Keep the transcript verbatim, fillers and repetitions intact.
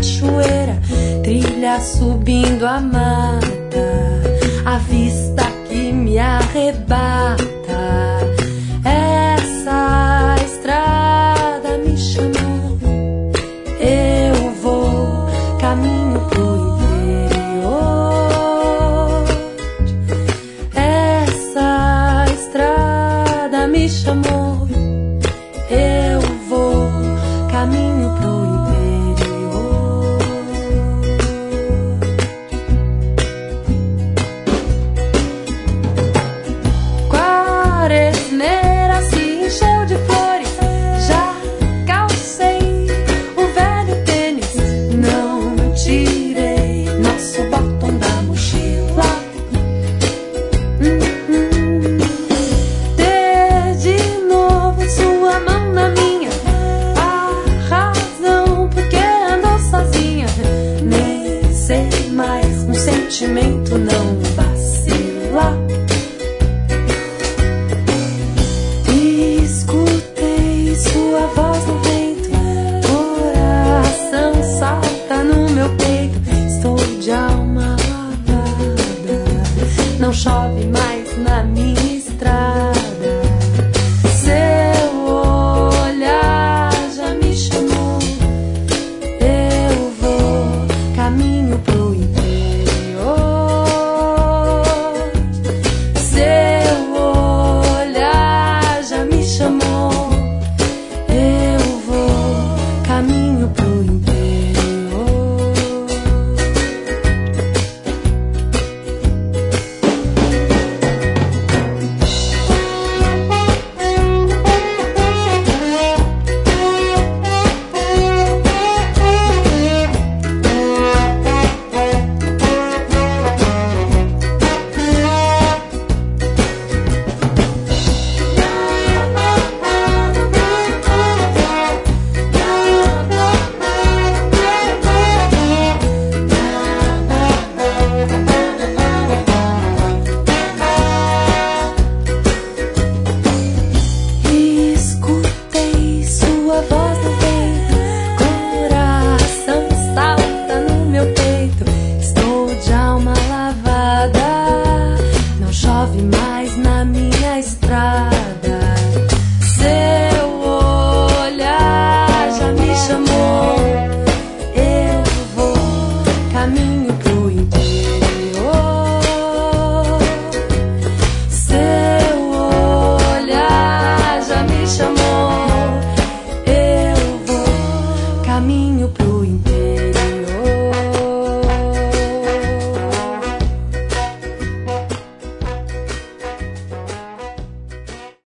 cachoeira, trilha subindo a mata, a vista que me arrebata. Essa estrada me chamou, eu vou caminho pro interior. Essa estrada me chamou, eu vou caminho pro interior. Quaresmeira se encheu de flores, já calcei o velho tênis, não tirei nosso botão da mochila. Hum, hum. Ter de novo sua mão na minha, a razão porque andou sozinha. Nem sei mais, um sentimento não